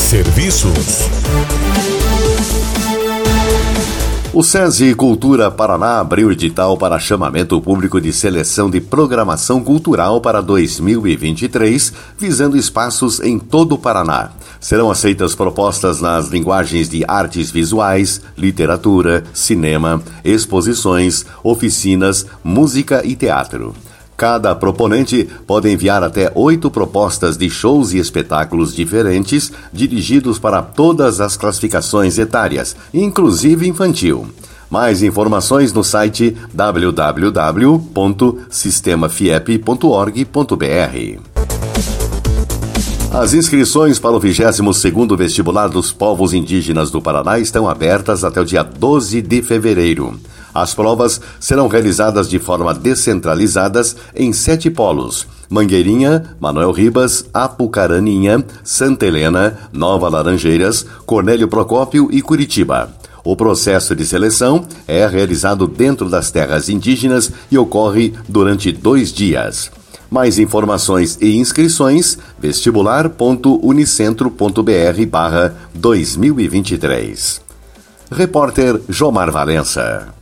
Serviços. O SESI Cultura Paraná abriu edital para chamamento público de seleção de programação cultural para 2023, visando espaços em todo o Paraná. Serão aceitas propostas nas linguagens de artes visuais, literatura, cinema, exposições, oficinas, música e teatro. Cada proponente pode enviar até 8 propostas de shows e espetáculos diferentes, dirigidos para todas as classificações etárias, inclusive infantil. Mais informações no site www.sistemafiep.org.br. As inscrições para o 22º Vestibular dos Povos Indígenas do Paraná estão abertas até o dia 12 de fevereiro. As provas serão realizadas de forma descentralizadas em 7 polos: Mangueirinha, Manoel Ribas, Apucaraninha, Santa Helena, Nova Laranjeiras, Cornélio Procópio e Curitiba. O processo de seleção é realizado dentro das terras indígenas e ocorre durante 2 dias. Mais informações e inscrições: vestibular.unicentro.br/2023. Repórter Jomar Valença.